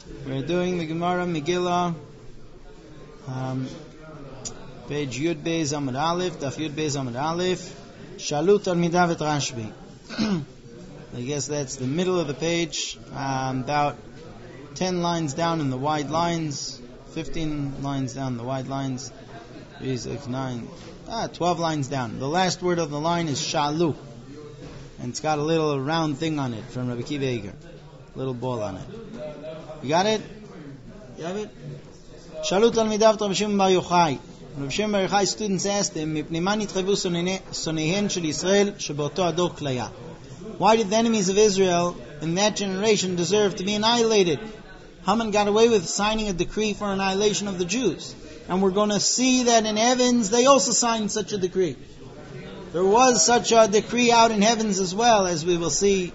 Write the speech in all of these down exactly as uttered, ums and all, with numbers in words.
We're doing the Gemara Megillah, um, page Yud Beis Amud Aleph, Daf Yud Beis Amud Aleph, Shalu Talmidav et Rashbi. I guess that's the middle of the page, um, about ten lines down in the wide lines, fifteen lines down in the wide lines, three, six, nine, ah, twelve lines down. The last word of the line is Shalu, and it's got a little round thing on it from Rabbi Akiva Eiger, little ball on it. You got it? You have it? Shalu Talmidav Rabbi Shimon Bar Yochai. Rabbi Shimon Bar Yochai's students asked him, "Mipnei ma nitchavu soneihen shel Yisrael shebeoto ador klaya?" Why did the enemies of Israel in that generation deserve to be annihilated? Haman got away with signing a decree for annihilation of the Jews. And we're going to see that in heavens they also signed such a decree. There was such a decree out in heavens as well, as we will see.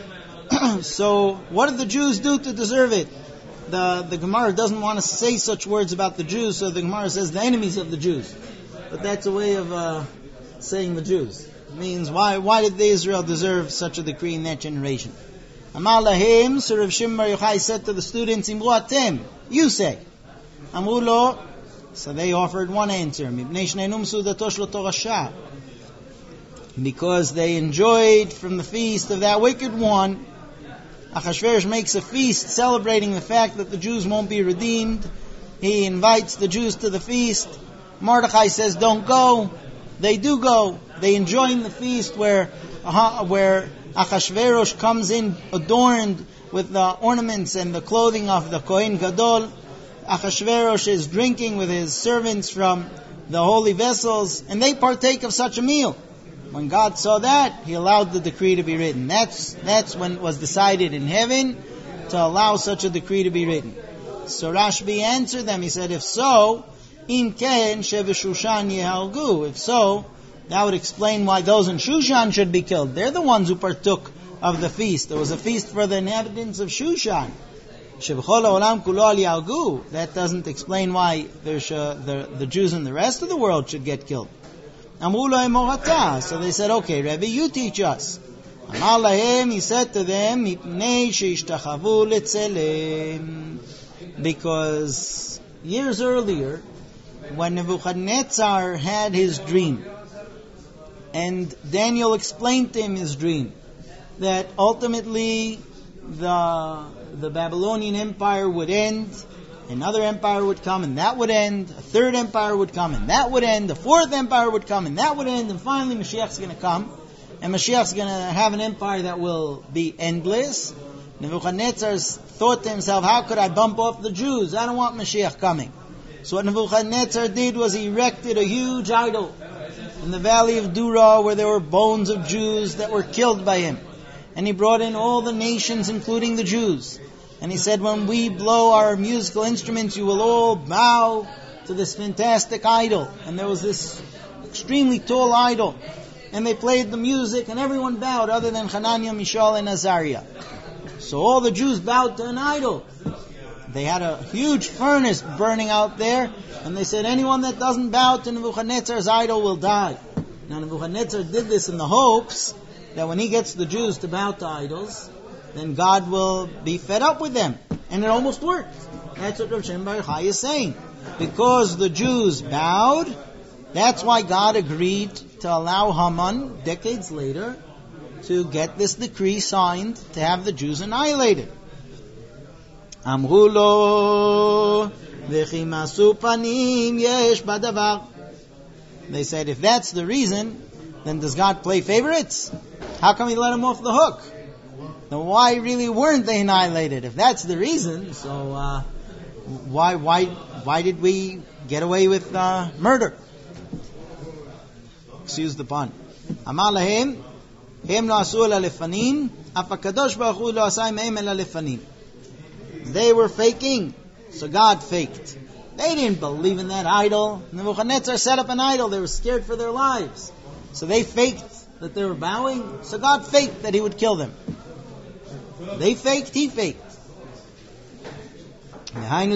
So what did the Jews do to deserve it? The, the Gemara doesn't want to say such words about the Jews, so the Gemara says the enemies of the Jews. But that's a way of uh, saying the Jews. It means, why why did Israel deserve such a decree in that generation? Amar lahem, so Rav Shimon Bar Yochai said to the students, Imru atem, you say. Amru lo, so they offered one answer, Mipnei shneinum sudato shel oto rasha, because they enjoyed from the feast of that wicked one. Achashverosh makes a feast celebrating the fact that the Jews won't be redeemed. He invites the Jews to the feast. Mordechai says, don't go. They do go. They enjoy the feast where uh, where Achashverosh comes in adorned with the ornaments and the clothing of the Kohen Gadol. Achashverosh is drinking with his servants from the holy vessels, and they partake of such a meal. When God saw that, He allowed the decree to be written. That's that's when it was decided in heaven to allow such a decree to be written. So Rashbi answered them. He said, if so, Im ken sheveshushan yehalgu. If so, that would explain why those in Shushan should be killed. They're the ones who partook of the feast. There was a feast for the inhabitants of Shushan. Shebechol haolam kulo al yalgu. That doesn't explain why there's, uh, the, the Jews in the rest of the world should get killed. Amru lo emorata. So they said, okay, Rebbe, you teach us. Amar lahem, he said to them, mipnei sheishtachavu letzelem. Because years earlier, when Nebuchadnezzar had his dream, and Daniel explained to him his dream, that ultimately the the Babylonian Empire would end, another empire would come and that would end, a third empire would come and that would end, a fourth empire would come and that would end, and finally Mashiach's going to come, and Mashiach's going to have an empire that will be endless. Nebuchadnezzar thought to himself, how could I bump off the Jews? I don't want Mashiach coming. So what Nebuchadnezzar did was he erected a huge idol in the valley of Dura, where there were bones of Jews that were killed by him. And he brought in all the nations, including the Jews. And he said, when we blow our musical instruments, you will all bow to this fantastic idol. And there was this extremely tall idol. And they played the music, and everyone bowed, other than Hananiah, Mishael, and Azariah. So all the Jews bowed to an idol. They had a huge furnace burning out there, and they said, anyone that doesn't bow to Nebuchadnezzar's idol will die. Now Nebuchadnezzar did this in the hopes that when he gets the Jews to bow to idols, then God will be fed up with them. And it almost worked. That's what Rav Shimon Bar Yochai is saying. Because the Jews bowed, that's why God agreed to allow Haman, decades later, to get this decree signed to have the Jews annihilated. Amru lo v'chi masu panim yesh badavar. They said, if that's the reason, then does God play favorites? How come He let them off the hook? Then why really weren't they annihilated? If that's the reason, so uh, why why why did we get away with uh, murder? Excuse the pun. Amar lahem, hem lo asu ela lefanim, af hakadosh baruch hu lo asa imehem ela lefanim. They were faking, so God faked. They didn't believe in that idol. Nebuchadnezzar set up an idol. They were scared for their lives. So they faked that they were bowing. So God faked that He would kill them. They faked, He faked. And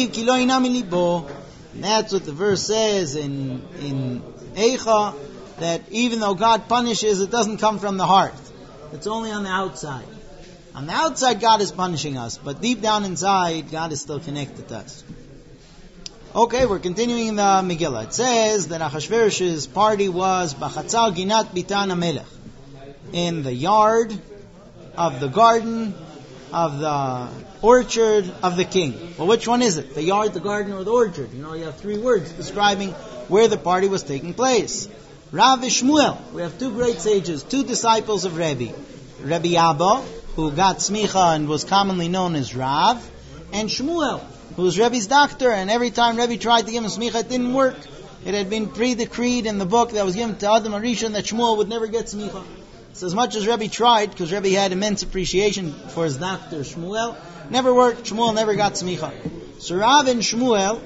that's what the verse says in, in Eicha, that even though God punishes, it doesn't come from the heart. It's only on the outside. On the outside, God is punishing us, but deep down inside, God is still connected to us. Okay, we're continuing in the Megillah. It says that Achashverosh's party was Bachatzal Ginat Bitan HaMelech, in the yard of the garden of the orchard of the king. Well, which one is it? The yard, the garden, or the orchard? You know, you have three words describing where the party was taking place. Rav and Shmuel. We have two great sages, two disciples of Rebbe. Rebbe Abba, who got smicha and was commonly known as Rav, and Shmuel, who was Rebbe's doctor, and every time Rebbe tried to give him smicha, it didn't work. It had been pre-decreed in the book that was given to Adam Arishon that Shmuel would never get smicha. So as much as Rebbe tried, because Rebbe had immense appreciation for his doctor Shmuel, never worked. Shmuel never got smicha. So Rav and Shmuel,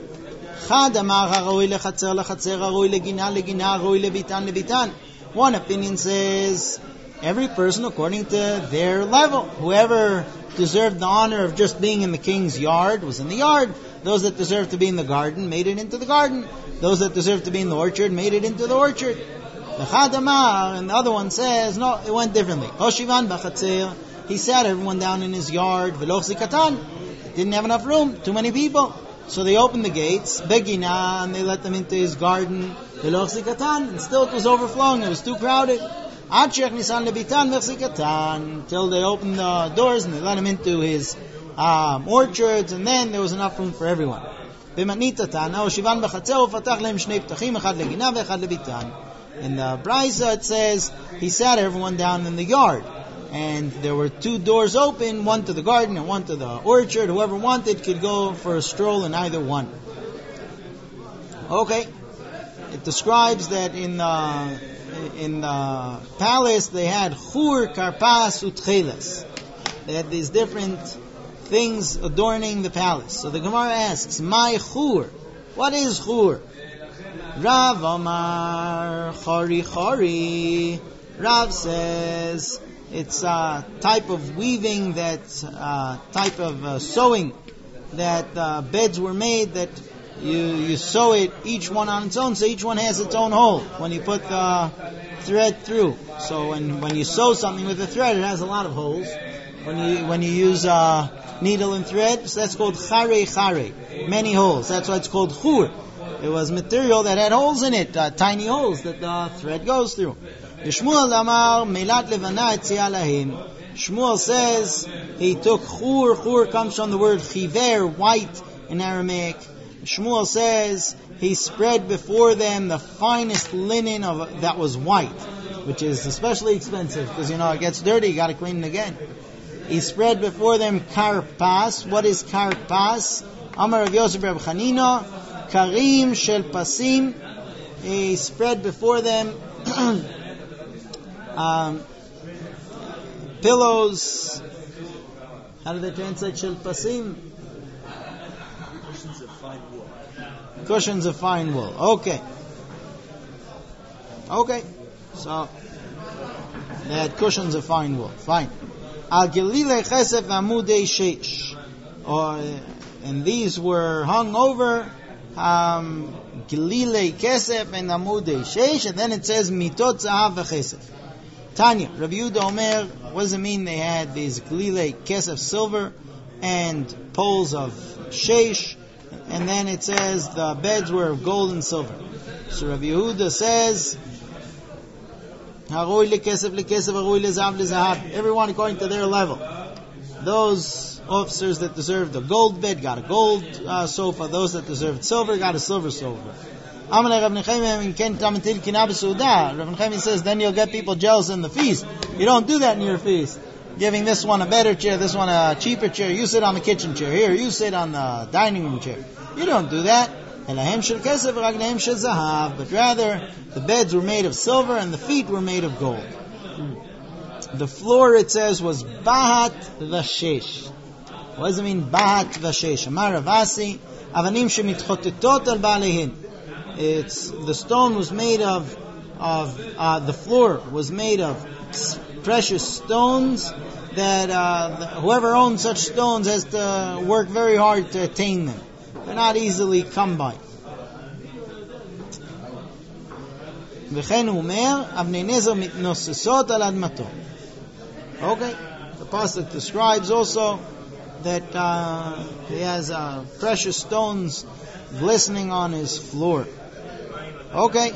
one opinion says every person according to their level. Whoever deserved the honor of just being in the king's yard was in the yard. Those that deserved to be in the garden made it into the garden. Those that deserved to be in the orchard made it into the orchard. And the other one says, no, it went differently. He sat everyone down in his yard. Didn't have enough room, too many people. So they opened the gates, Begina, and they let them into his garden, and still it was overflowing, it was too crowded. Until they opened the doors and they let him into his um, orchards, and then there was enough room for everyone. In the Brisa it says, he sat everyone down in the yard. And there were two doors open, one to the garden and one to the orchard. Whoever wanted could go for a stroll in either one. Okay. It describes that in the, in the palace they had chur, karpas, utcheles. They had these different things adorning the palace. So the Gemara asks, my chur? What is chur? Rav Amar, chari chari. Rav says, it's a type of weaving, that uh, type of uh, sewing, that uh, beds were made that you you sew it each one on its own, so each one has its own hole when you put the thread through. So when when you sew something with a thread, it has a lot of holes. When you when you use uh, needle and thread, so that's called chare chare, many holes. That's why it's called chur. It was material that had holes in it, uh, tiny holes that the thread goes through. Shmuel Amar Melat Levana Etzia Lahim. Shmuel says he took chur. Chur comes from the word chiver, white in Aramaic. Shmuel says he spread before them the finest linen of that was white, which is especially expensive because you know it gets dirty. You got to clean it again. He spread before them karpas. What is karpas? Amar Rav Yosef Reb Chanina karim shel pasim. He spread before them. Um, pillows. How do they translate shel pasim? Cushions of fine wool. Cushions of fine wool. Okay. Okay. So they had cushions of fine wool. Fine. Al gilile chesef amudei sheish. Or and these were hung over um, gilile kesef and amudei sheish, and then it says mitot zahav v'chesef. Tanya, Rabbi Yehuda Omer, what does it mean they had these glile kesef silver and poles of sheish, and then it says the beds were of gold and silver. So Rabbi Yehuda says, haroi lekesef lekesef, haroi lezahav lezahav. Everyone according to their level. Those officers that deserved a gold bed got a gold uh, sofa. Those that deserved silver got a silver sofa. Rav Nechemi says, then you'll get people jealous in the feast. You don't do that in your feast. Giving this one a better chair, this one a cheaper chair. You sit on the kitchen chair. Here, you sit on the dining room chair. You don't do that. But rather, the beds were made of silver and the feet were made of gold. The floor, it says, was bahat vashesh. What does it mean, bahat vashesh? Amar Ravasi, avanim shemitchotetot al ba'alehin. It's the stone was made of of uh, the floor was made of precious stones that uh, the, whoever owns such stones has to work very hard to attain them. They're not easily come by. Okay, The pasuk describes also that uh, he has uh, precious stones glistening on his floor. Okay.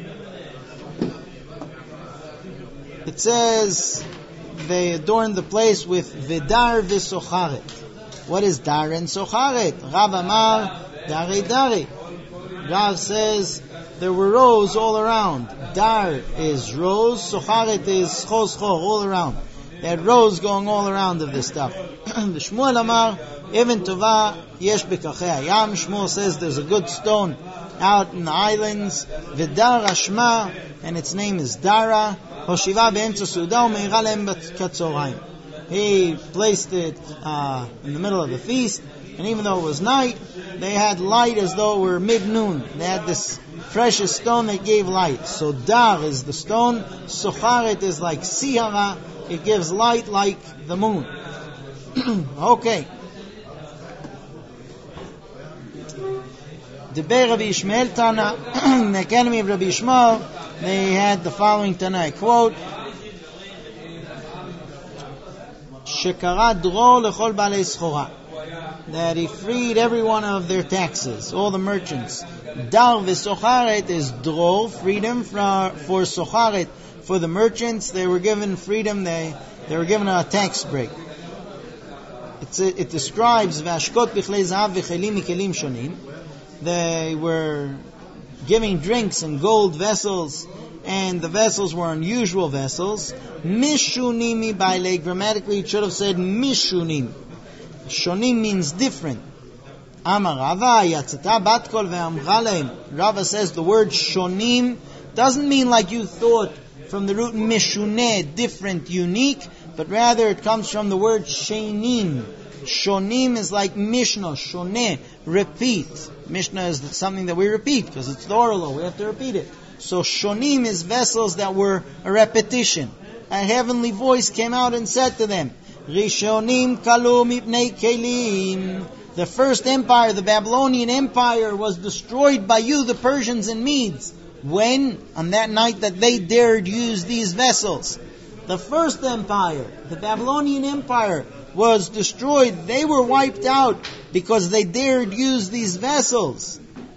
It says they adorned the place with Vidar v'Socharet. What is Dar and Socharet? Rav Amar Dari Dari. Rav says there were rows all around. Dar is rows, Socharet is Chos Cho, all around. They had rows going all around of this stuff. The Shmuel Amar, Even Tova Yesh Bekachei Hayam. Shmuel says there's a good stone out in the islands. Vidar Ashma, and its name is Dara. Hoshiva be'emtza Suda u'meira lehem katzorayim. He placed it uh, in the middle of the feast, and even though it was night, they had light as though it were mid-noon. They had this precious stone that gave light. So Dar is the stone, Socharet is like Sihara, it gives light like the moon. Okay. The Be'er Rabbi Yishmael Tana, in the Academy of Rabbi Yishmael, they had the following Tana, I quote, Shekara dro lechol balei schora, that he freed every one of their taxes, all the merchants. Dar v'socharet is dro, freedom for, for socharet, for the merchants. They were given freedom, they, they were given a tax break. It's, it, it describes v'ashkot bichlei zahav v'chelim mikelim shonim. They were giving drinks in gold vessels, and the vessels were unusual vessels. Mishunimi baile, grammatically it should have said mishunim. Shonim means different. Amar Rava yatzata bat kol ve'amra lehem. Rava says the word shonim doesn't mean like you thought from the root mishuneh, different, unique, but rather it comes from the word shenim. Shonim is like Mishnah, shoneh, repeat. Mishnah is something that we repeat because it's the oral law, we have to repeat it. So shonim is vessels that were a repetition. A heavenly voice came out and said to them, Rishonim kalu mipnei kelim. The first empire, the Babylonian Empire, was destroyed by you, the Persians and Medes. When? On that night that they dared use these vessels. The first empire, the Babylonian Empire, was destroyed. They were wiped out because they dared use these vessels.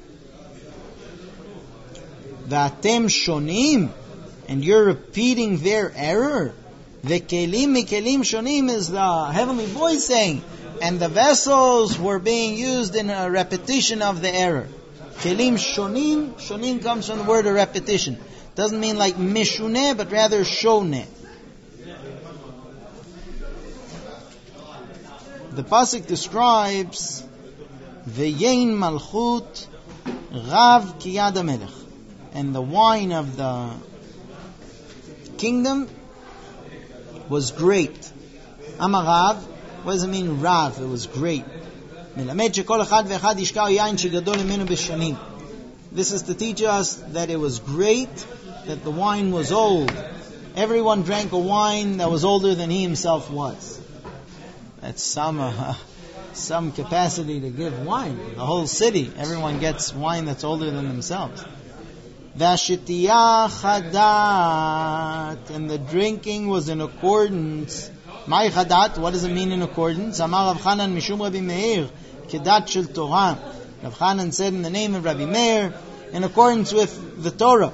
V'atem shonim, and you're repeating their error. V'kelim mikelim shonim is the heavenly voice saying, and the vessels were being used in a repetition of the error. Kelim shonim, shonim comes from the word of repetition. Doesn't mean like mishuneh, but rather shoneh. The pasuk describes V'yein malchut rav ki yad hamelech, and the wine of the kingdom was great. Amarav, what does it mean rav? It was great. This is to teach us that it was great, that the wine was old. Everyone drank a wine that was older than he himself was. That's some uh, some capacity to give wine. The whole city, everyone gets wine that's older than themselves. Vashitiyah chadat, and the drinking was in accordance. Mai chadat, what does it mean in accordance? Amar Rav Chanan mishum Rabbi Meir, kedat shel Torah. Rav Chanan said in the name of Rabbi Meir, in accordance with the Torah.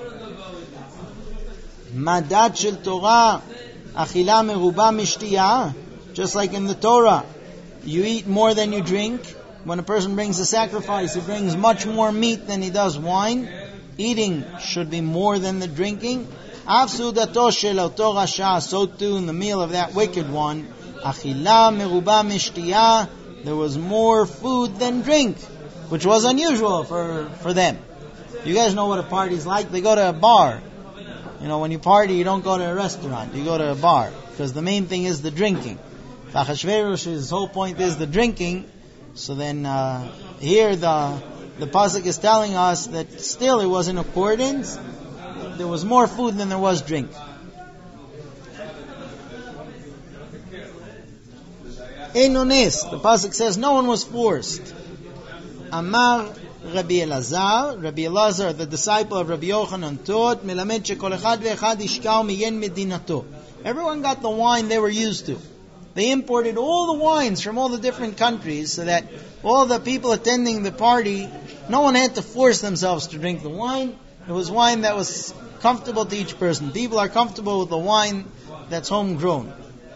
Madat shel Torah, achila meruba mishtiyah. Just like in the Torah, you eat more than you drink. When a person brings a sacrifice, he brings much more meat than he does wine. Eating should be more than the drinking. Afsudato shel oto rasha, so too in the meal of that wicked one. Achila meruba mishtiyah, there was more food than drink, which was unusual for, for them. You guys know what a party's like. They go to a bar. You know, when you party, you don't go to a restaurant. You go to a bar, because the main thing is the drinking. Achashverosh's whole point is the drinking. So then uh, here the the pasuk is telling us that still it was in accordance. There was more food than there was drink. Enonis, the pasuk says no one was forced. Amar Rabbi Elazar, Rabbi Elazar, the disciple of Rabbi Yochanan, taught, Melamed shekol echad ve'echad ishka'u miyen medinato. everyone got the wine they were used to. They imported all the wines from all the different countries so that all the people attending the party, no one had to force themselves to drink the wine. It was wine that was comfortable to each person. People are comfortable with the wine that's homegrown.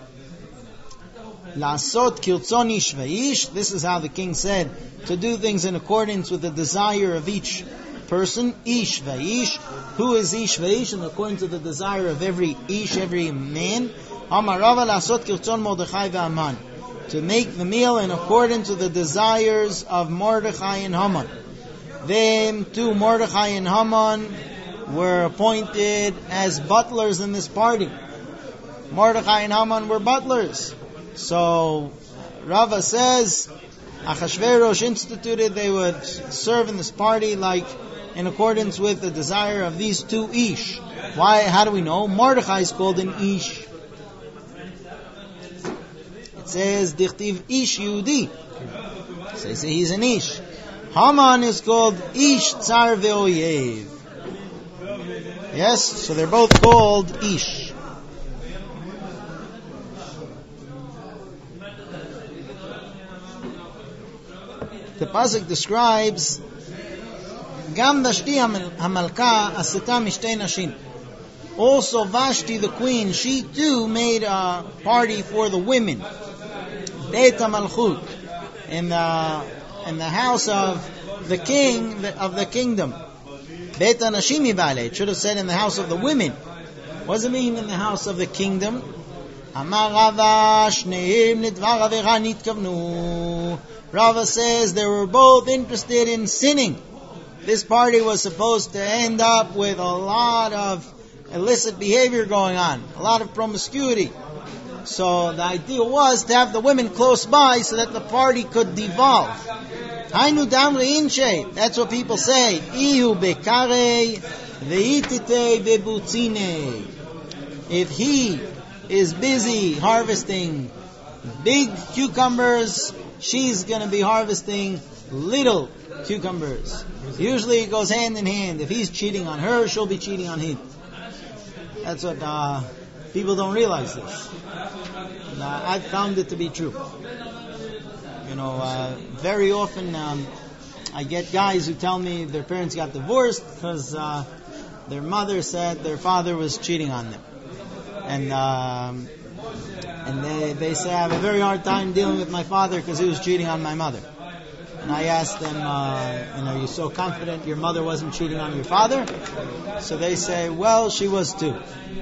Lasot kirtzon ish v'ish. This is how the king said, to do things in accordance with the desire of each person. Ish v'ish. Who is ish v'ish? And according to the desire of every ish, every man. Amar Rava lasot kirtzon Mordechai ve'Aman. To make the meal in accordance with the desires of Mordechai and Haman. Them two, Mordechai and Haman, were appointed as butlers in this party. Mordechai and Haman were butlers. So Rava says Achashverosh instituted they would serve in this party like in accordance with the desire of these two ish. Why? How do we know? Mordechai is called an ish. It says Dichtiv ish Yehudi. So they say he's an ish. Haman is called ish tsar ve'oyev. Yes, so they're both called ish. The pasuk describes Gam Vashti Hamalka aseta mishtei nashin. Also Vashti the queen, she too made a party for the women. Beit HaMalchut, in the in the house of the king of the kingdom. Beit HaNashim Yibale. It should have said in the house of the women. What does it mean in the house of the kingdom? Amar Rava shneim lidvar avera nitkavnu. Rava says they were both interested in sinning. This party was supposed to end up with a lot of illicit behavior going on, a lot of promiscuity. So the idea was to have the women close by so that the party could devolve. Hainu damri inche. That's what people say. Ihu bekare veitite bebutzine. If he is busy harvesting big cucumbers, she's going to be harvesting little cucumbers. Usually it goes hand in hand. If he's cheating on her, she'll be cheating on him. That's what uh, people don't realize this. And, uh, I've found it to be true. You know, uh, very often um, I get guys who tell me their parents got divorced because uh, their mother said their father was cheating on them. And um, and they, they say, I have a very hard time dealing with my father because he was cheating on my mother. And I asked them, uh, and are you so confident your mother wasn't cheating on your father? So they say, well, she was too.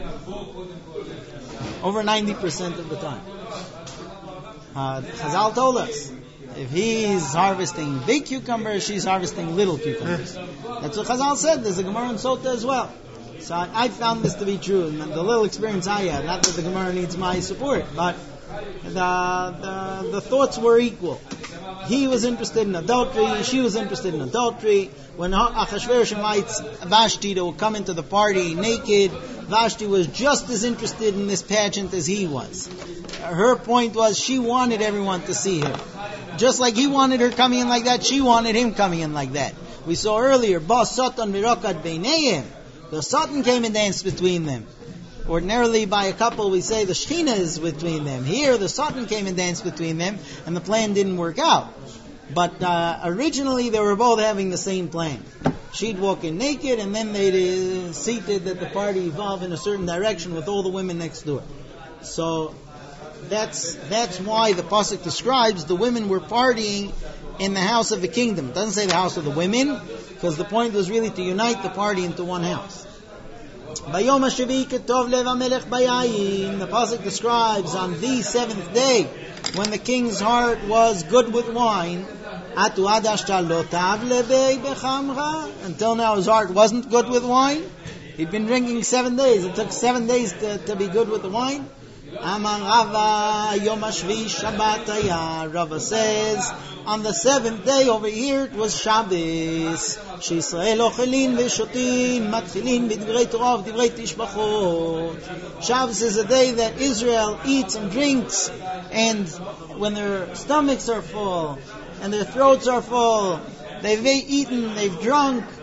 Over ninety percent of the time. Uh, Chazal told us, if he's harvesting big cucumbers, she's harvesting little cucumbers. That's what Chazal said. There's a Gemara in Sota as well. So I, I found this to be true. And the little experience I had, not that the Gemara needs my support, but the, the, the thoughts were equal. He was interested in adultery, she was interested in adultery. When Achashverosh invites Vashti to come into the party naked, Vashti was just as interested in this pageant as he was. Her point was she wanted everyone to see her. Just like he wanted her coming in like that, she wanted him coming in like that. We saw earlier, Ba Satan Mirokad Beinayim. The Satan came and danced between them. Ordinarily, by a couple, we say the Shechina is between them. Here, the Satan came and danced between them, and the plan didn't work out. But uh, originally, they were both having the same plan. She'd walk in naked, and then they'd uh, seated that the party evolve in a certain direction with all the women next door. So that's that's why the pasuk describes the women were partying in the house of the kingdom. It doesn't say the house of the women, because the point was really to unite the party into one house. Bayom HaShavi Ketov Lev HaMelech Bayayin. The pasuk describes on the seventh day when the king's heart was good with wine. Atu adashta lo tav lebei bechamra. Until now his heart wasn't good with wine. He'd been drinking seven days. It took seven days to, to be good with the wine. Amar Rava Yom HaShvi Shabbat Haya. Rava says on the seventh day over here it was Shabbos. She'Yisrael ochelin v'shotin matchilin b'divrei Torah v'divrei tishbachot. Shabbos is a day that Israel eats and drinks, and when their stomachs are full and their throats are full, they've eaten, they've drunk,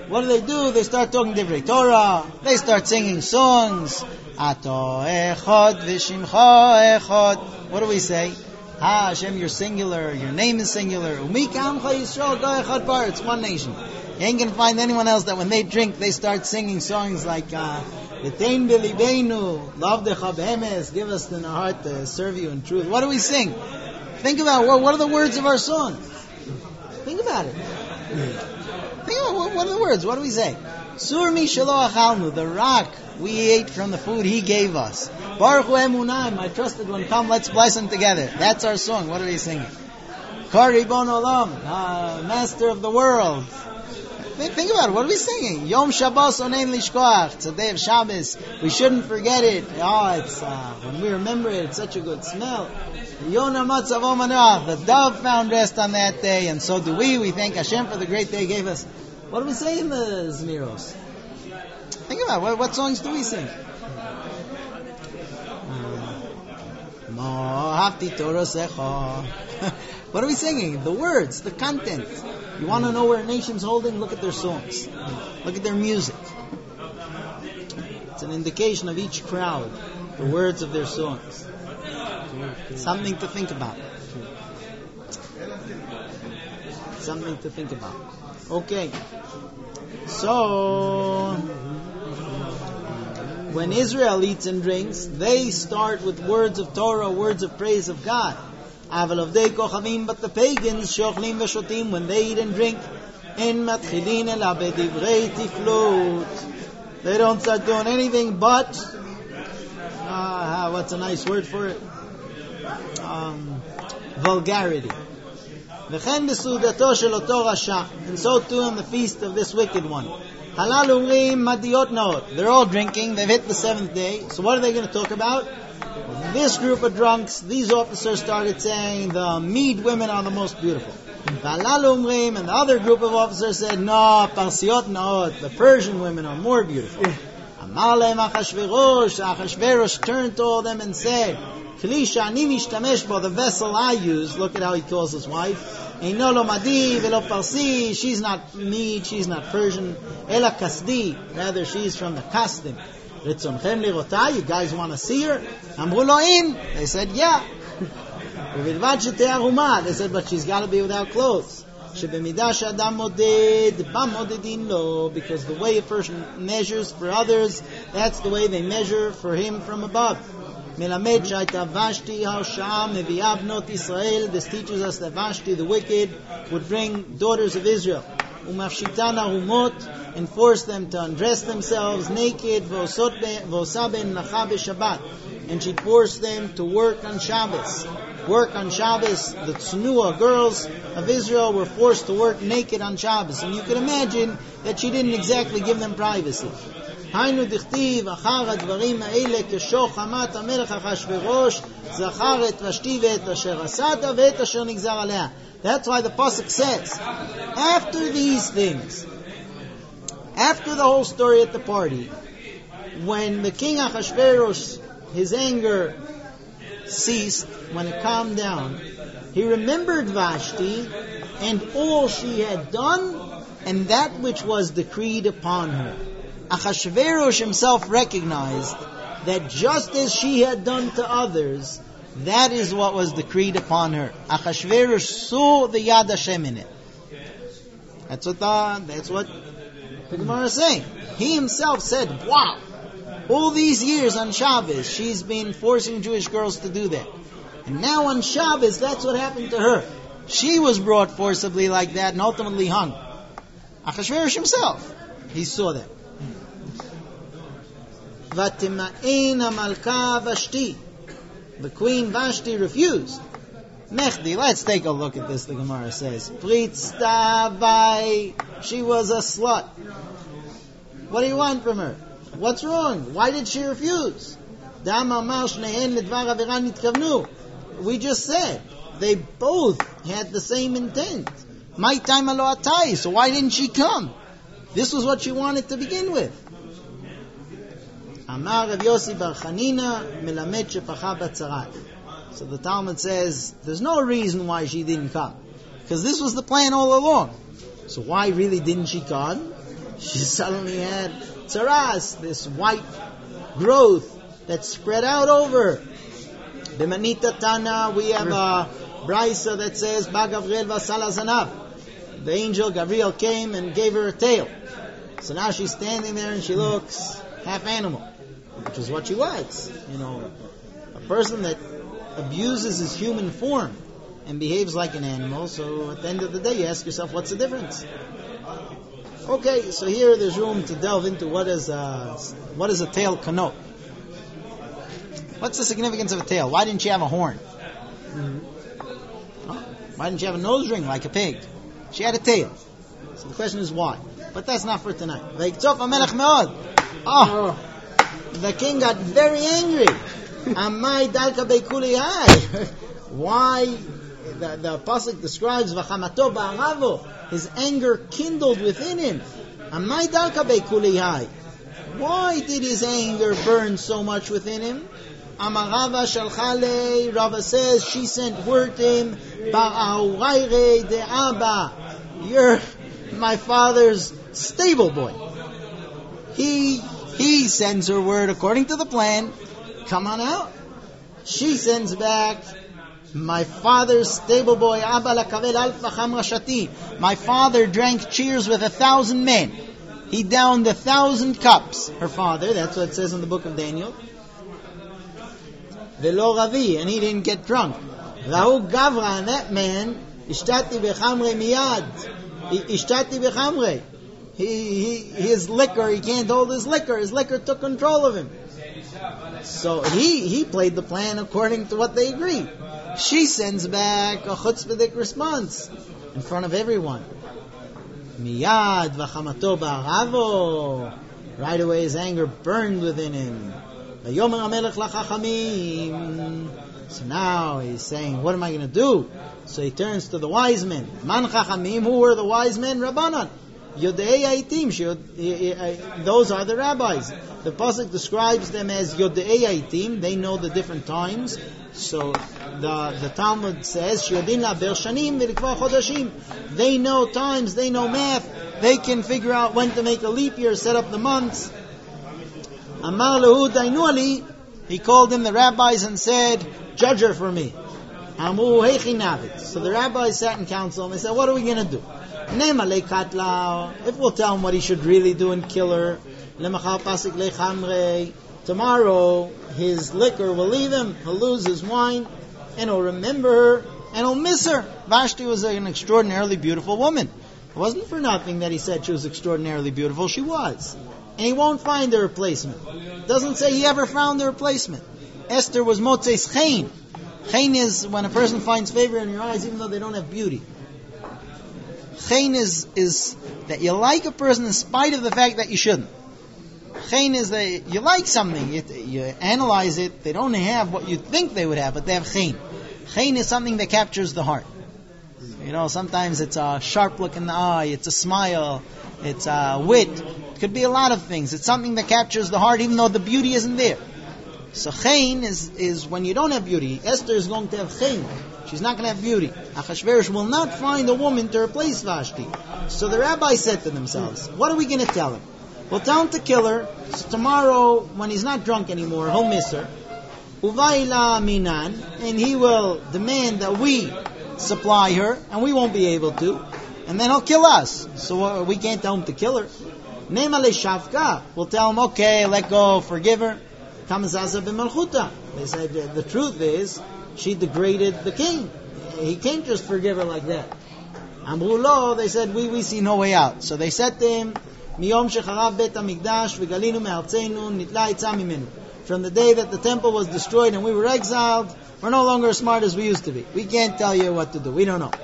What do they do? They start talking Divrei Torah. They start singing songs. Ato echad v'shimcha echad. What do we say? Ha, Hashem, you're singular. Your name is singular. Umi k'amcha Yisrael go echad bar. It's one nation. You ain't going to find anyone else that when they drink, they start singing songs like V'tein b'libeinu, love decha b'emes, give us in our heart to serve you in truth. What do we sing? Think about what, what are the words of our song? Think about it. Think about what, what are the words? What do we say? Sur mi shelo achalnu, the rock we ate from the food He gave us. Baruch hu emunah, my trusted one, come, let's bless Him together. That's our song. What are we singing? Kar ribon olam, uh, master of the world. Think about it. What are we singing? Yom Shabbos onein lishkoach. It's a day of Shabbos. We shouldn't forget it. Oh, it's uh, when we remember it, it's such a good smell. Yona matzavo manach. The dove found rest on that day, and so do we. We thank Hashem for the great day He gave us. What do we say in the Zmiros? Think about it. What, what songs do we sing? Mohavti Torah secha. What are we singing? The words, the content. You want to know where a nation's holding? Look at their songs. Look at their music. It's an indication of each crowd, the words of their songs. Something to think about. Something to think about. Okay. So, when Israel eats and drinks, they start with words of Torah, words of praise of God. Aval of day kochavim, but the pagans, shochlim v'shotim, when they eat and drink, en matchilin ela bedivrei tiflut. They don't start doing anything but, uh, what's a nice word for it? Um, vulgarity. V'chen b'sudato shel oto rasha, and so too on the feast of this wicked one. Halal umrim madiot naot. They're all drinking. They've hit the seventh day. So what are they going to talk about? This group of drunks, these officers started saying the Mede women are the most beautiful. Halal umrim, and the other group of officers said, no, parsiot naot, the Persian women are more beautiful. Amar lehem Achashverosh. Achashverosh turned to all them and said, Kli shani mishtamesh bo, the vessel I use. Look at how he calls his wife. Eino lo madi velo parsi. She's not Mede, she's not Persian. Ela kasdi, rather she's from the Kasdim. Ritzonchem lirota, you guys want to see her? Amru lo in. They said, yeah. Uvilvad shetei aruma. They said, but she's got to be without clothes. Shebemidah she'adam moded, ba modedin lo, because the way a person measures for others, that's the way they measure for him from above. Melamed shayta Vashti ha'osha mevi'ah bnot Israel. This teaches us that Vashti, the wicked, would bring daughters of Israel. Umafshitan arumot, and force them to undress themselves naked. V'osa ben nacha b'Shabbat, and she'd force them to work on Shabbos. Work on Shabbos. The Tznuah girls of Israel were forced to work naked on Shabbos, and you can imagine that she didn't exactly give them privacy. היינו דכתיב אחר הדברים האלה כשוך חמת המלך אחשוורוש זכר את ושתי ואת אשר עשת ואת אשר נגזר עליה. That's why the pasuk says, after these things, after the whole story at the party, when the king Achashverosh, his anger ceased, when it calmed down, he remembered Vashti and all she had done and that which was decreed upon her. Achashverosh himself recognized that just as she had done to others, that is what was decreed upon her. Achashverosh saw the Yad Hashem in it. That's what the, that's what the Gemara is saying. He himself said, wow, all these years on Shabbos, she's been forcing Jewish girls to do that. And now on Shabbos, that's what happened to her. She was brought forcibly like that and ultimately hung. Achashverosh himself, he saw that. Vatima'in Malka Vashti. The queen Vashti refused. Mechdi, let's take a look at this, the Gemara says. Pritztavai, she was a slut. What do you want from her? What's wrong? Why did she refuse? We just said, they both had the same intent. My time alo atai, so why didn't she come? This was what she wanted to begin with. Amar Rav Yossi bar Chanina melamed shepacha batzarat. So the Talmud says there's no reason why she didn't come, because this was the plan all along. So why really didn't she come? she suddenly had tzaras, this white growth that spread out over. The Manita Tana, we have a Braisa that says, Ba Gavriel Vasala Zanav. The angel Gabriel came and gave her a tail. So now she's standing there and she looks half animal, which is what she was. You know, a person that abuses his human form and behaves like an animal. So at the end of the day, you ask yourself, what's the difference? Okay, so here there's room to delve into what is a, what is a tail connote. What's the significance of a tail? Why didn't she have a horn? Mm-hmm. Huh? Why didn't she have a nose ring like a pig? She had a tail. So the question is why? But that's not for tonight. Oh, the king got very angry. Amai dalka beikuli hai. Why? The, the pasuk describes v'chamato ba'aravo. His anger kindled within him. Amai dalka beikuli hai. Why did his anger burn so much within him? Amarava shalchale. Rava says she sent word to him. Ba'aurayre de Abba. You're my father's stable boy. He he sends her word according to the plan. Come on out. She sends back, my father's stable boy. Abba lakavel alfa chamra shati. My father drank cheers with a thousand men. He downed a thousand cups. Her father, that's what it says in the book of Daniel. Velo ravi, and he didn't get drunk. Rahu gavra, and that man, ishtati bechamre miyad. Ishtati bechamre. He, he, his liquor, he can't hold his liquor. His liquor took control of him. So he, he played the plan according to what they agreed. She sends back a chutzpahdik response in front of everyone. Miyad v'chamato ba'aravo. Right away his anger burned within him. V'yomer hamelech lachachamim. So now he's saying, what am I going to do? So he turns to the wise men. Man chachamim, who were the wise men? Rabbanan. Yodei Haitim, those are the rabbis. The pasuk describes them as Yodei Haitim. They know the different times. So the the Talmud says Shiyodin la'ber shanim v'likva chodashim. They know times. They know math. They can figure out when to make a leap year, set up the months. Amar lehu dainu ali. He called in the rabbis and said, "Judge her for me." Amu heichi navit. So the rabbis sat in council and they said, "What are we going to do? If we'll tell him what he should really do and kill her, tomorrow his liquor will leave him, he'll lose his wine, and he'll remember her, and he'll miss her." Vashti was an extraordinarily beautiful woman. It wasn't for nothing that he said she was extraordinarily beautiful. She was. And he won't find a replacement. It doesn't say he ever found a replacement. Esther was Motzeis Chain. Chain is when a person finds favor in your eyes even though they don't have beauty. Chain is, is that you like a person in spite of the fact that you shouldn't. Chain is that you like something, you, you analyze it, they don't have what you think they would have, but they have chain. Chain is something that captures the heart. You know, sometimes it's a sharp look in the eye, it's a smile, it's a wit. It could be a lot of things. It's something that captures the heart even though the beauty isn't there. So chain is, is when you don't have beauty. Esther is going to have chain. She's not going to have beauty. Achashverosh will not find a woman to replace Vashti. So the rabbis said to themselves, what are we going to tell him? We'll tell him to kill her. So tomorrow, when he's not drunk anymore, he'll miss her. Uvaila minan, and he will demand that we supply her, and we won't be able to. And then he'll kill us. So we can't tell him to kill her. Nema le shavka. We'll tell him, okay, let go, forgive her. Kamazaza b'malchuta. They said the truth is, she degraded the king. He can't just forgive her like that. Amru lo, they said, we, we see no way out. So they said to him, Miyom shecharav bet hamikdash v'galinu me'artzenu nitla itza mimenu. From the day that the temple was destroyed and we were exiled, we're no longer as smart as we used to be. We can't tell you what to do. We don't know.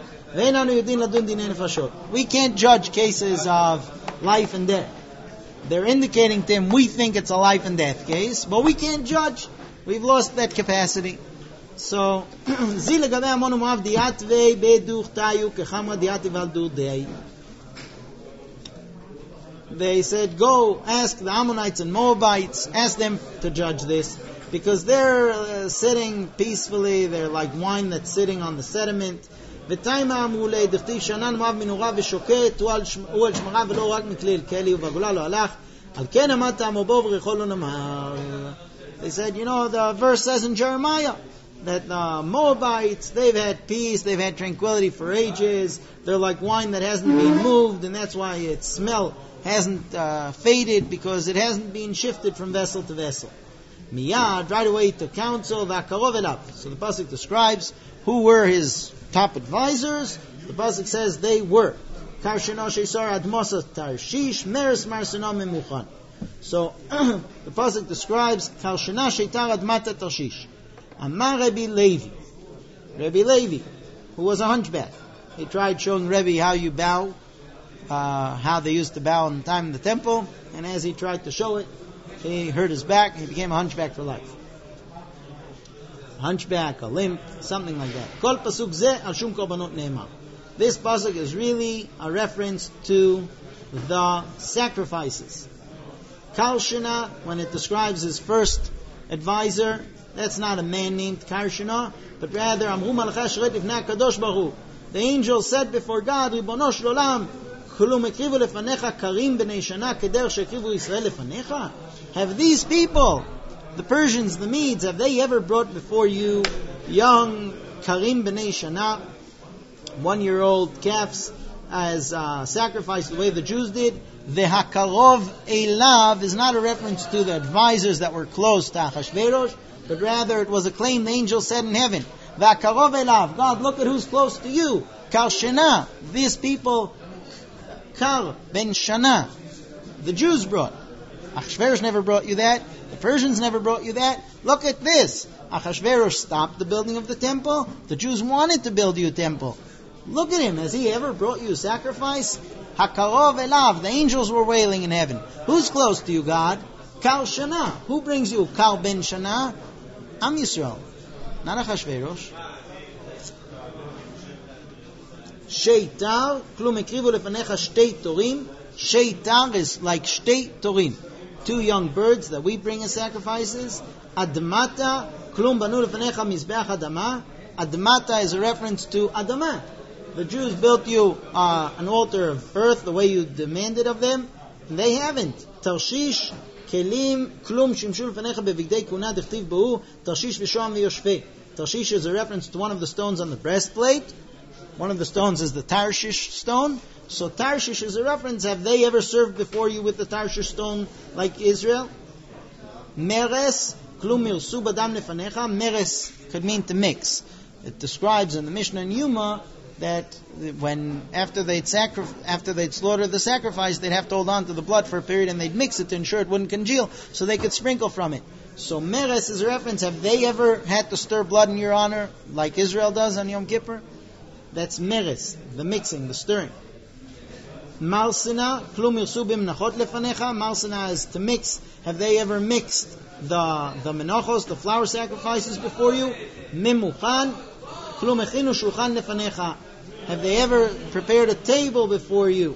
We can't judge cases of life and death. They're indicating to him, we think it's a life and death case, but we can't judge. We've lost that capacity. So, they said, go ask the Ammonites and Moabites, ask them to judge this, because they're uh, sitting peacefully, they're like wine that's sitting on the sediment, ותיימה אמרו לי, דכתיב שנן מואב מנורה ושוקט, הוא על שמרה ולא רק מכלי אל כלי, ובגולה לא הלך, על כן עמדת עמו בו וריחו לא נאמר. They said, you know, the verse says in Jeremiah that the Moabites, they've had peace, they've had tranquility for ages, they're like wine that hasn't been moved, and that's why its smell hasn't uh, faded, because it hasn't been shifted from vessel to vessel. Miyad, right away to counsel, v'akarov elav. So the pasuk describes who were his top advisors. The pasuk says they were Karsheno Sheisar Admosa Tarshish Meres Marsena Memuchan. So the pasuk describes Karshena Sheitar Admata Tarshish. Amar Rabbi Levi, Rabbi Levi, who was a hunchback. He tried showing Rebbe how you bow, uh, how they used to bow in the time in the temple, and as he tried to show it, he hurt his back, he became a hunchback for life. A hunchback, a limp, something like that. Kol pasuk zeh al shum korbanot ne'emar. This pasuk is really a reference to the sacrifices. Karshena, when it describes his first advisor, that's not a man named Karshena, but rather Amru Malachai Sheret Livnei HaKadosh Baruch Hu. The angel said before God, Ribono Shel Olam, Kulu mekrivu lefanecha karim b'nei shana kederech shekrivu Yisrael lefanecha. Have these people, the Persians, the Medes, have they ever brought before you young karim b'nei shana, one-year-old calves, as uh, sacrifice the way the Jews did? The hakarov elav is not a reference to the advisors that were close to Achashverosh, but rather it was a claim the angel said in heaven. The hakarov elav, God, look at who's close to you. Karshena, these people, Kar ben Shana, the Jews brought. Achashverosh never brought you that. The Persians never brought you that. Look at this. Achashverosh stopped the building of the temple. The Jews wanted to build you a temple. Look at him. Has he ever brought you a sacrifice? Hakarov elav. The angels were wailing in heaven. Who's close to you, God? Kal Shana. Who brings you Kal ben Shana? Am Yisrael. Not Achashverosh. Sheitar. Klum ekrivu lefanecha shtei torim. Sheitar is like shtei torim. Two young birds that we bring as sacrifices. Admata. Klum banu lefanecha mizbeach adama. Admata is a reference to Adama. The Jews built you uh, an altar of earth the way you demanded of them, and they haven't. Tarshish, kelim, klum, shimshul fanecha bevigdei kuna dichtiv b'hu, Tarshish v'shoam v'yoshvei. Tarshish is a reference to one of the stones on the breastplate. One of the stones is the Tarshish stone. So Tarshish is a reference. Have they ever served before you with the Tarshish stone like Israel? Meres, klum mirsu badam lefanecha. Meres could mean to mix. It describes in the Mishnah and Yuma that when after they'd sacri- after they'd slaughter the sacrifice, they'd have to hold on to the blood for a period, and they'd mix it to ensure it wouldn't congeal, so they could sprinkle from it. So meres is a reference. Have they ever had to stir blood in your honor like Israel does on Yom Kippur? That's meres, the mixing, the stirring. Marsina, klum yirsu b'menachot lefanecha. Marsina is to mix. Have they ever mixed the the menachos, the flour sacrifices before you? Mimuchan, klum echinu shulchan lefanecha. Have they ever prepared a table before you?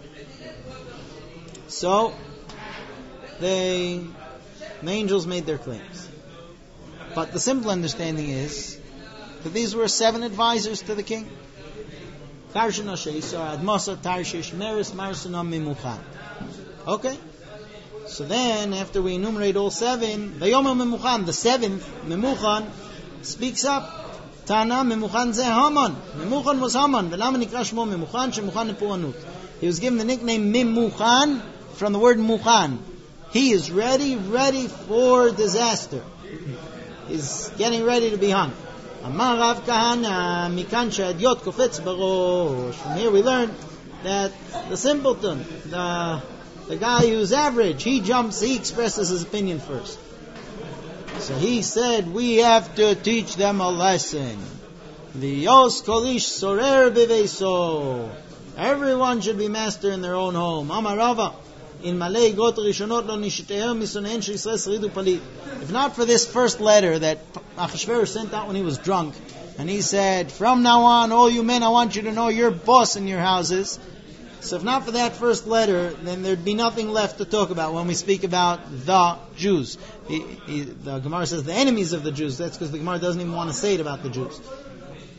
So, they, the angels made their claims. But the simple understanding is that these were seven advisors to the king. Karshena sheisar admasa tarshish meres marsena mimuchan. Okay? So then, after we enumerate all seven, vayomer mimuchan, the seventh, mimuchan, speaks up. Tana Memuchan ze Haman. Memuchan was Haman. Velama nikra shmo Memuchan shemuchan lepuranut. He was given the nickname Memuchan from the word Muchan. He is ready, ready for disaster. He's getting ready to be hung. Amar Rav Kahana mikan she'adyot kofetz barosh. From here we learn that the simpleton, the the guy who's average, he jumps, he expresses his opinion first. So he said, we have to teach them a lesson. V'yos kolish sorer b'veiso. Everyone should be master in their own home. Amar Rava, in malei grot rishonot lo nishiteher misonein shel Yisrael saridu palit. If not for this first letter that Achashverosh sent out when he was drunk, and he said, from now on, all you men, I want you to know you're boss in your houses. So if not for that first letter, then there'd be nothing left to talk about when we speak about the Jews. He, he, the Gemara says the enemies of the Jews. That's because the Gemara doesn't even want to say it about the Jews.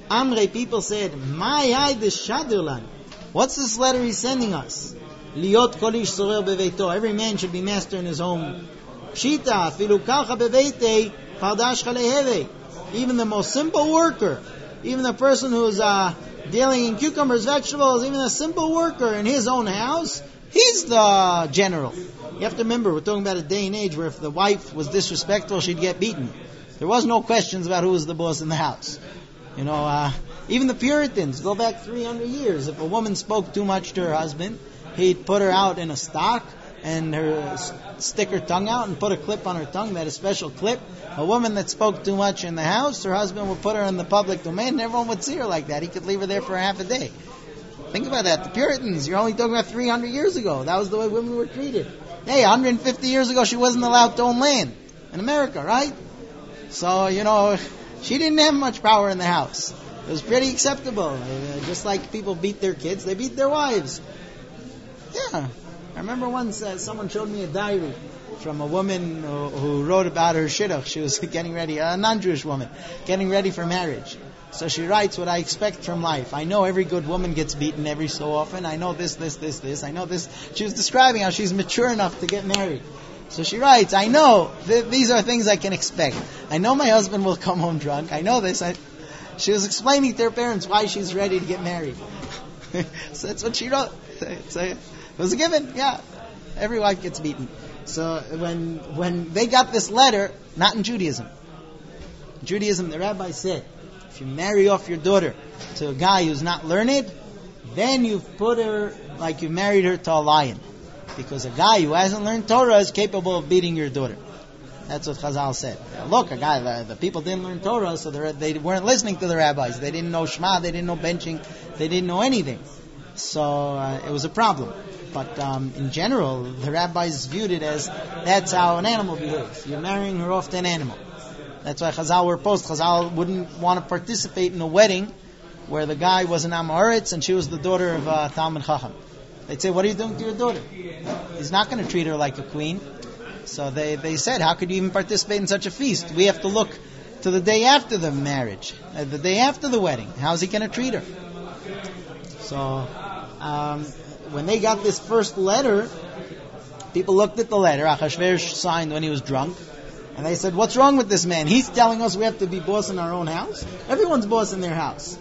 Amrei, people said, "My Shadulan. What's this letter he's sending us? Liot kolish sorer beveito. Every man should be master in his home. Pshita filu kalcha beveitei pardash chaleheve. Even the most simple worker, even the person who's uh, dealing in cucumbers, vegetables, even a simple worker in his own house, he's the general." You have to remember, we're talking about a day and age where if the wife was disrespectful, she'd get beaten. There was no questions about who was the boss in the house. You know, uh, even the Puritans, go back three hundred years. If a woman spoke too much to her husband, he'd put her out in a stock and her stick her tongue out and put a clip on her tongue, that a special clip. A woman that spoke too much in the house, her husband would put her in the public domain and everyone would see her like that. He could leave her there for half a day. Think about that. The Puritans, you're only talking about three hundred years ago. That was the way women were treated. Hey, one hundred fifty years ago, she wasn't allowed to own land in America, right? So, you know, she didn't have much power in the house. It was pretty acceptable. Uh, just like people beat their kids, they beat their wives. Yeah. I remember once uh, someone showed me a diary from a woman who, who wrote about her shidduch. She was getting ready, a non-Jewish woman, getting ready for marriage. So she writes what I expect from life. I know every good woman gets beaten every so often. I know this, this, this, this. I know this. She was describing how she's mature enough to get married. So she writes, I know th- these are things I can expect. I know my husband will come home drunk. I know this. I... She was explaining to her parents why she's ready to get married. So that's what she wrote. It's a, it was a given. Yeah, every wife gets beaten. So when when they got this letter, not in Judaism. In Judaism, the rabbi said, if you marry off your daughter to a guy who's not learned, then you've put her like you married her to a lion. Because a guy who hasn't learned Torah is capable of beating your daughter. That's what Chazal said. Look, a guy, the, the people didn't learn Torah, so they weren't listening to the rabbis. They didn't know Shema, they didn't know benching, they didn't know anything. So uh, it was a problem. But um, in general, the rabbis viewed it as that's how an animal behaves. You're marrying her off to an animal. That's why Chazal were opposed. Chazal wouldn't want to participate in a wedding where the guy was an Amoritz and she was the daughter of a Talmud Chacham. They'd say, what are you doing to your daughter? He's not going to treat her like a queen. So they, they said, how could you even participate in such a feast? We have to look to the day after the marriage, uh, the day after the wedding. How's he going to treat her? So um, when they got this first letter, people looked at the letter. Achashverosh signed when he was drunk. And they said, what's wrong with this man? He's telling us we have to be boss in our own house. Everyone's boss in their house.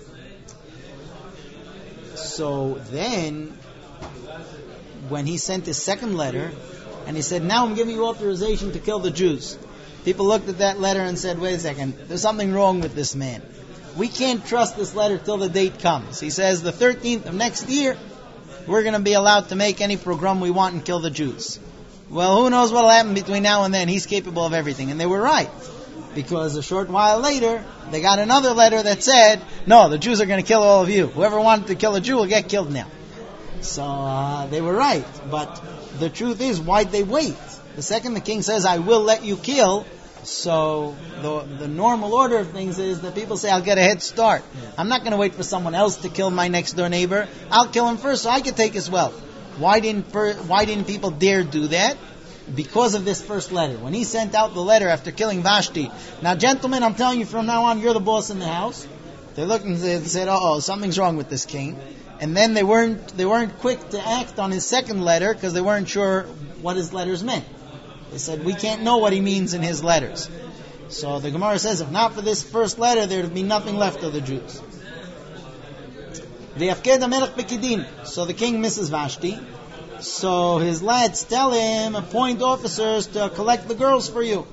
So then, when he sent his second letter, and he said, now I'm giving you authorization to kill the Jews. People looked at that letter and said, wait a second, there's something wrong with this man. We can't trust this letter till the date comes. He says, the thirteenth of next year, we're going to be allowed to make any program we want and kill the Jews. Well, who knows what will happen between now and then? He's capable of everything. And they were right. Because a short while later, they got another letter that said, no, the Jews are going to kill all of you. Whoever wanted to kill a Jew will get killed now. So uh, they were right. But the truth is, why'd they wait? The second the king says, I will let you kill, so the, the normal order of things is that people say, I'll get a head start. I'm not going to wait for someone else to kill my next door neighbor. I'll kill him first so I can take his wealth. Why didn't per, why didn't people dare do that? Because of this first letter. When he sent out the letter after killing Vashti, now gentlemen, I'm telling you from now on, you're the boss in the house. They looked and said, uh-oh, something's wrong with this king. And then they weren't they weren't quick to act on his second letter because they weren't sure what his letters meant. They said, we can't know what he means in his letters. So the Gemara says, if not for this first letter, there would be nothing left of the Jews. So the king misses Vashti. So his lads tell him, appoint officers to collect the girls for you.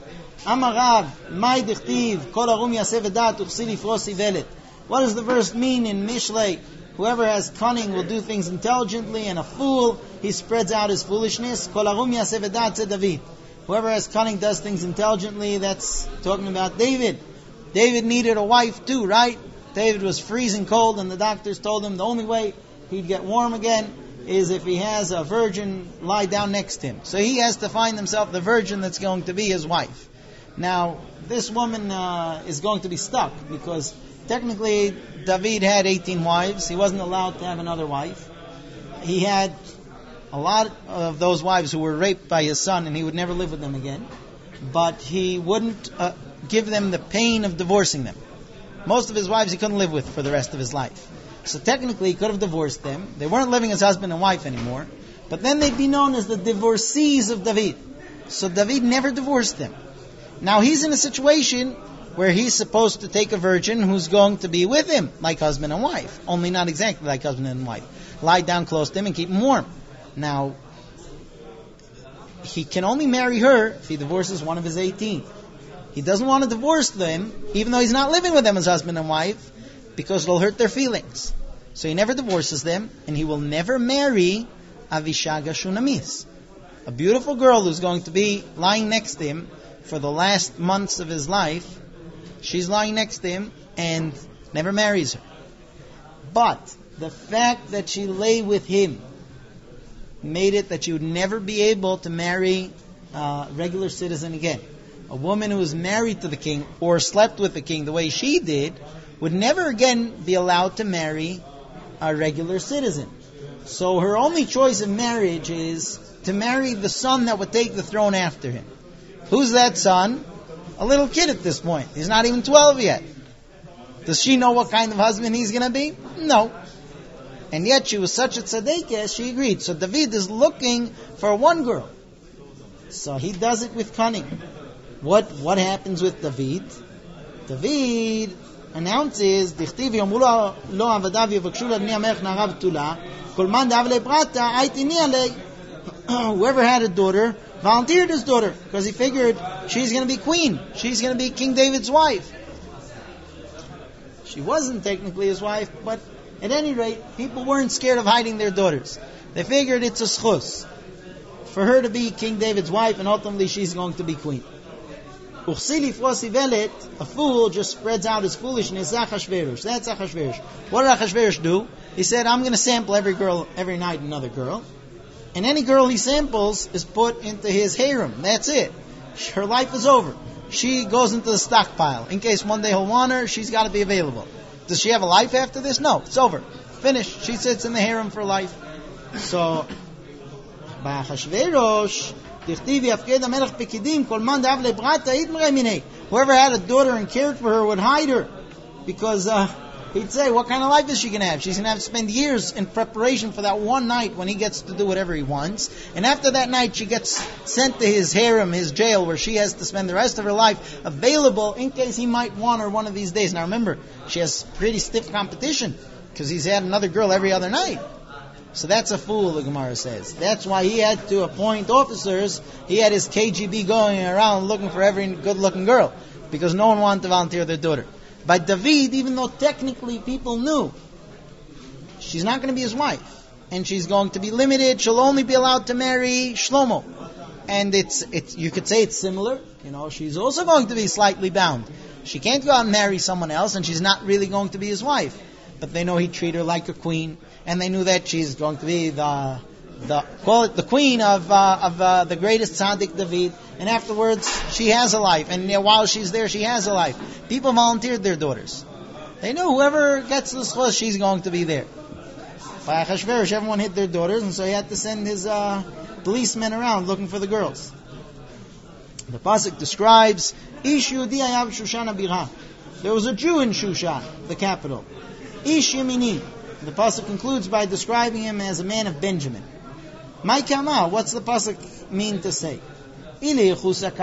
What does the verse mean in Mishlei? Whoever has cunning will do things intelligently, and a fool, he spreads out his foolishness. Whoever has cunning does things intelligently. That's talking about David. David needed a wife too, right? David was freezing cold, and the doctors told him the only way he'd get warm again is if he has a virgin lie down next to him. So he has to find himself the virgin that's going to be his wife. Now, this woman uh, is going to be stuck because technically David had eighteen wives. He wasn't allowed to have another wife. He had a lot of those wives who were raped by his son, and he would never live with them again. But he wouldn't uh, give them the pain of divorcing them. Most of his wives he couldn't live with for the rest of his life. So technically he could have divorced them. They weren't living as husband and wife anymore. But then they'd be known as the divorcees of David. So David never divorced them. Now he's in a situation where he's supposed to take a virgin who's going to be with him, like husband and wife. Only not exactly like husband and wife. Lie down close to him and keep him warm. Now, he can only marry her if he divorces one of his eighteen. He doesn't want to divorce them, even though he's not living with them as husband and wife, because it'll hurt their feelings. So he never divorces them, and he will never marry Avishaga Shunamis, a beautiful girl who's going to be lying next to him for the last months of his life. She's lying next to him and never marries her. But the fact that she lay with him made it that she would never be able to marry a regular citizen again. A woman who was married to the king or slept with the king the way she did would never again be allowed to marry a regular citizen. So her only choice in marriage is to marry the son that would take the throne after him. Who's that son? A little kid at this point. He's not even twelve yet. Does she know what kind of husband he's going to be? No. And yet she was such a tzaddikas, she agreed. So David is looking for one girl. So he does it with cunning. What what happens with David? David announces, "Dichtiv yomu lo avadav yivkshu ladni hamelech na'ara v'tula, kol man da'av le'prata, aytini alei." Whoever had a daughter volunteered his daughter because he figured she's going to be queen. She's going to be King David's wife. She wasn't technically his wife, but at any rate, people weren't scared of hiding their daughters. They figured it's a schus for her to be King David's wife, and ultimately she's going to be queen. A fool just spreads out his foolishness. That's Achashverosh. What did Achashverosh do? He said, I'm going to sample every girl, every night another girl. And any girl he samples is put into his harem. That's it. Her life is over. She goes into the stockpile. In case one day he'll want her, she's got to be available. Does she have a life after this? No, it's over. Finished. She sits in the harem for life. So, by Achashverosh, whoever had a daughter and cared for her would hide her, because uh, he'd say, what kind of life is she going to have? She's going to have to spend years in preparation for that one night when he gets to do whatever he wants, and after that night she gets sent to his harem, his jail, where she has to spend the rest of her life available in case he might want her one of these days. Now remember, she has pretty stiff competition because he's had another girl every other night. So that's a fool, the Gemara says. That's why he had to appoint officers. He had his K G B going around looking for every good-looking girl, because no one wanted to volunteer their daughter. By David, even though technically people knew she's not going to be his wife, and she's going to be limited, she'll only be allowed to marry Shlomo. And it's it's you could say it's similar. You know, she's also going to be slightly bound. She can't go out and marry someone else, and she's not really going to be his wife. But they know he'd treat her like a queen. And they knew that she's going to be the, the call it the queen of uh, of uh, the greatest tzaddik David. And afterwards, she has a life. And uh, while she's there, she has a life. People volunteered their daughters. They knew whoever gets the schos, she's going to be there. By Achashverosh, everyone hid their daughters, and so he had to send his uh, policemen around looking for the girls. The pasuk describes, Ish Yehudi hayav Shushan Abirah. There was a Jew in Shushan, the capital. Ish Yemini. The pasuk concludes by describing him as a man of Benjamin. Mai kama, what's the pasuk mean to say? Ili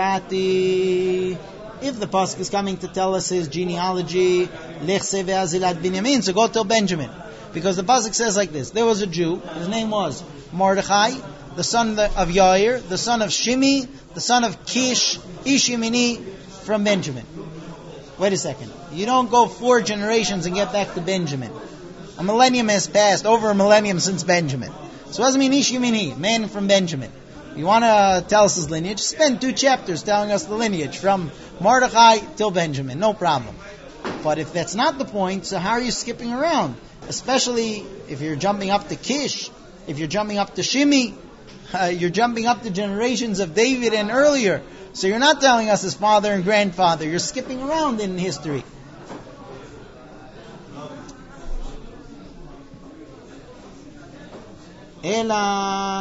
chusakati. If the pasuk is coming to tell us his genealogy, lechse ve'azilat Binyamin, so go tell Benjamin. Because the pasuk says like this: there was a Jew, his name was Mordechai, the son of Yair, the son of Shimi, the son of Kish, Ish Yemini, from Benjamin. Wait a second. You don't go four generations and get back to Benjamin. A millennium has passed, over a millennium since Benjamin. So what does it mean, Ish Yemini, man from Benjamin? You want to tell us his lineage? Spend two chapters telling us the lineage from Mordechai till Benjamin, no problem. But if that's not the point, so how are you skipping around? Especially if you're jumping up to Kish, if you're jumping up to Shimi, uh, you're jumping up to generations of David and earlier. So you're not telling us his father and grandfather. You're skipping around in history.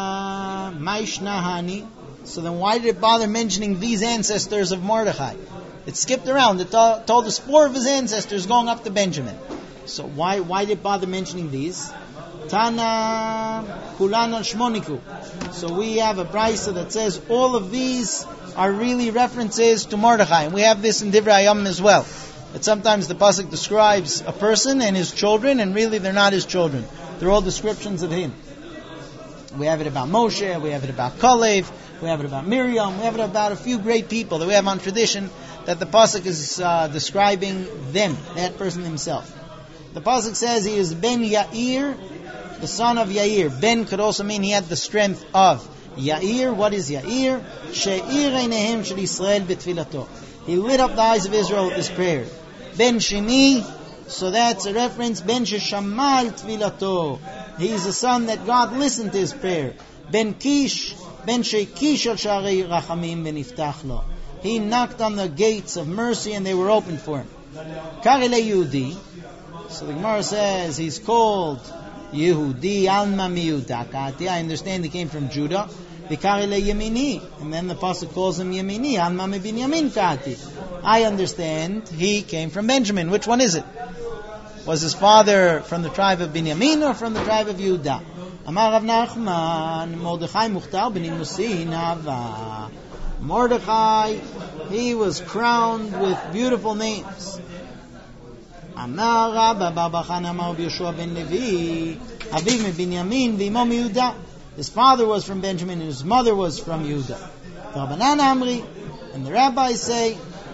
Ela Maishnahani. So then why did it bother mentioning these ancestors of Mordechai? It skipped around. It to- told us four of his ancestors going up to Benjamin. So why why did it bother mentioning these? Tana Kulana Shmoniku. So we have a brisa that says all of these are really references to Mordechai. And we have this in Divrei Hayamim as well. That sometimes the pasuk describes a person and his children, and really they're not his children. They're all descriptions of him. We have it about Moshe, we have it about Kalev, we have it about Miriam, we have it about a few great people that we have on tradition that the pasuk is uh, describing them, that person himself. The pasuk says he is Ben Yair, the son of Yair. Ben could also mean he had the strength of Yair. What is Yair? She'ir einehem shel Yisrael betfilato. He lit up the eyes of Israel with his prayer. Ben Shimi, so that's a reference. Ben Sheshamal tfilato. He's a son that God listened to his prayer. Ben Kish, Ben Shekish al Sharei Rachamim v'niftach lo. He knocked on the gates of mercy and they were opened for him. Karele Yehudi. So the Gemara says he's called Yehudi Alma Miyuda Kati. I understand he came from Judah. Vikarele Yemini, and then the pasuk calls him Yemini Alma Mi Binyamin Kati. I understand he came from Benjamin. Which one is it? Was his father from the tribe of Binyamin or from the tribe of Yehuda? Amar Rav Nachman Mordechai Muchtar B'nimusin Hava. Mordechai, he was crowned with beautiful names. Amar Rabba Bar Bachana Amar Yeshua ben Levi Aviv mi Binyamin v'imo miYehuda. His father was from Benjamin and his mother was from Yehuda. Rabbanan Amri, and the rabbis say,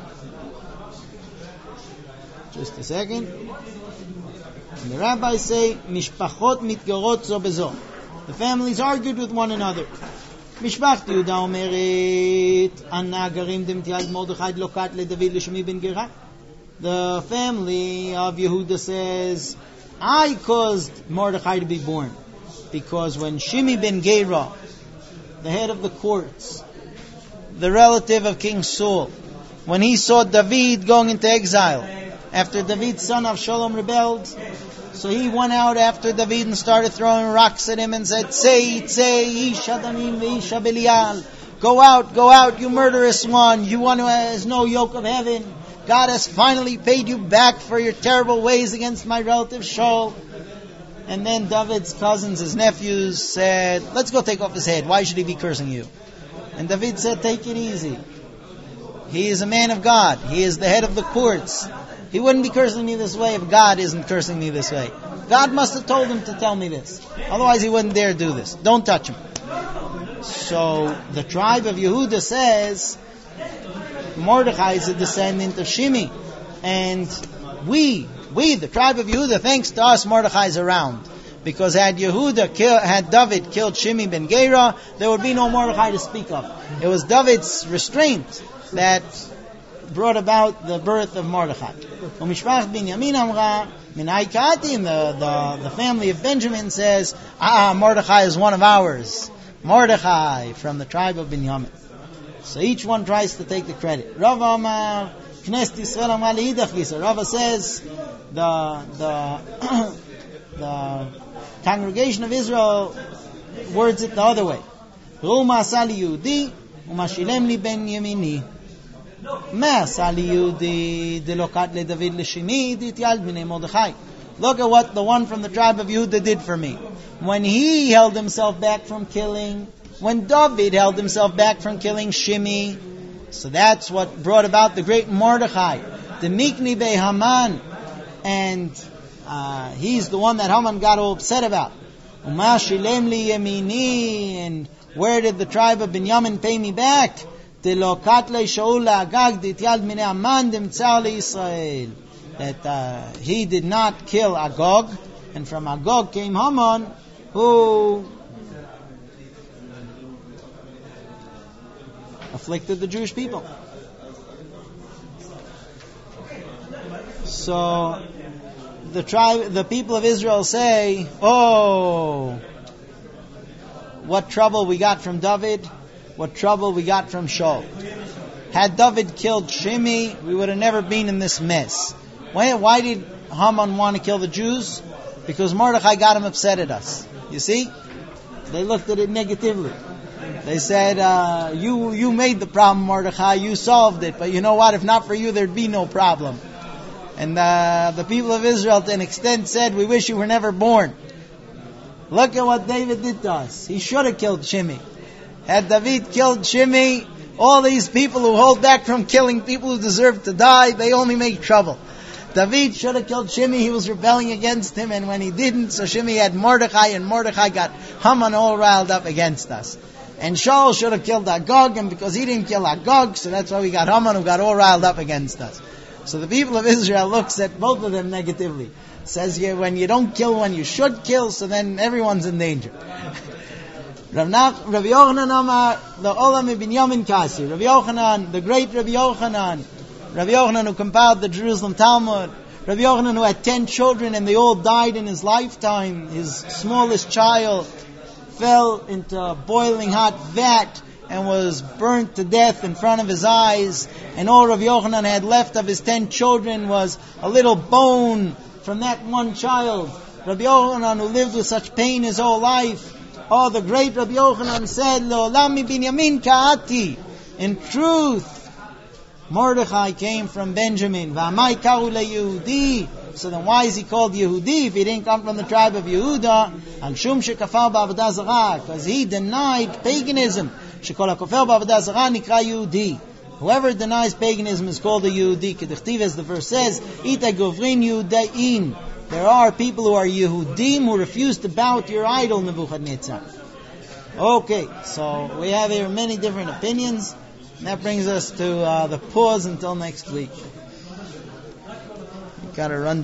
just a second, and the rabbis say, Mishpachot mitgarot zo bezo. The families argued with one another. Mishpach Yehuda omeret, Anna garim dem tiad Mordechai lokat leDavid l'Shimi ben Gera. The family of Yehuda says, I caused Mordechai to be born. Because when Shimi ben Gera, the head of the courts, the relative of King Saul, when he saw David going into exile, after David's son Avshalom rebelled, so he went out after David and started throwing rocks at him and said, Tzei, tzei, ish adanim ve'isha belial. Go out, go out, you murderous one, you one who has no yoke of heaven. God has finally paid you back for your terrible ways against my relative Shaul. And then David's cousins, his nephews, said, let's go take off his head. Why should he be cursing you? And David said, take it easy. He is a man of God. He is the head of the courts. He wouldn't be cursing me this way if God isn't cursing me this way. God must have told him to tell me this. Otherwise he wouldn't dare do this. Don't touch him. So the tribe of Yehuda says, Mordechai is a descendant of Shimi. And we... We, the tribe of Yehuda, thanks to us, Mordechai is around. Because had Yehuda, kill, had David killed Shimi ben Gera, there would be no Mordechai to speak of. It was David's restraint that brought about the birth of Mordechai. Umishpach Binyamin Amra, Minai Kati, the, the, the family of Benjamin says, ah, Mordechai is one of ours. Mordechai, from the tribe of Binyamin. So each one tries to take the credit. Rav Amar, Knesset Yisrael Amar Leidach Yisrael. Rava says, the the the congregation of Israel words it the other way. Ruma Sali Yehudi Umashilem li ben Yemini. Ma Sali Yehudi delokat le David le Shimi dityal b'nei Mordechai. Look at what the one from the tribe of Yehuda did for me. When he held himself back from killing, when David held himself back from killing Shimi, so that's what brought about the great Mordechai, the Mikni be Haman. And uh, he's the one that Haman got all upset about. Uma shilem li yemini, and where did the tribe of Binyamin pay me back? Delokat le Shaul la'agag dityal minei Haman demtzar leYisrael. That uh, he did not kill Agag, and from Agag came Haman, who afflicted the Jewish people. So the tribe, the people of Israel say, oh, what trouble we got from David, what trouble we got from Shaul. Had David killed Shimi, we would have never been in this mess. Why, why did Haman want to kill the Jews? Because Mordechai got him upset at us. You see? They looked at it negatively. They said, uh, you you made the problem, Mordechai, you solved it, but you know what, if not for you, there'd be no problem. And uh, the people of Israel, to an extent, said, we wish you were never born. Look at what David did to us. He should have killed Shimei. Had David killed Shimei, all these people who hold back from killing people who deserve to die, they only make trouble. David should have killed Shimei. He was rebelling against him, and when he didn't, so Shimei had Mordechai, and Mordechai got Haman all riled up against us. And Shaul should have killed Agag, and because he didn't kill Agag, so that's why we got Haman, who got all riled up against us. So the people of Israel looks at both of them negatively. Says you, when you don't kill when you should kill, so then everyone's in danger. Rav Yochanan Amar, the Olam ibn Yamin Kasi. Rav Yochanan, the great Rav Yochanan. Rav Yochanan who compiled the Jerusalem Talmud. Rav Yochanan who had ten children and they all died in his lifetime. His smallest child fell into a boiling hot vat and was burnt to death in front of his eyes. And all Rav Yochanan had left of his ten children was a little bone from that one child. Rabbi Yochanan, who lived with such pain his whole life. Oh, the great Rabbi Yochanan said, Lo lami binyamin ka'ati. In truth, Mordechai came from Benjamin. V'amai karu leYehudi. So then why is he called Yehudi if he didn't come from the tribe of Yehuda? Al shum shekafar ba'avodah zarah. Because he denied paganism. Shekol ha'kofar ba'avodah zarah nikra Yehudi. Whoever denies paganism is called a Yehudi. Kedechtiv, as the verse says, Ita govrin Yehudain. There are people who are Yehudim who refuse to bow to your idol, Nebuchadnezzar. Okay, so we have here many different opinions. And that brings us to uh, the pause until next week. Got to run down.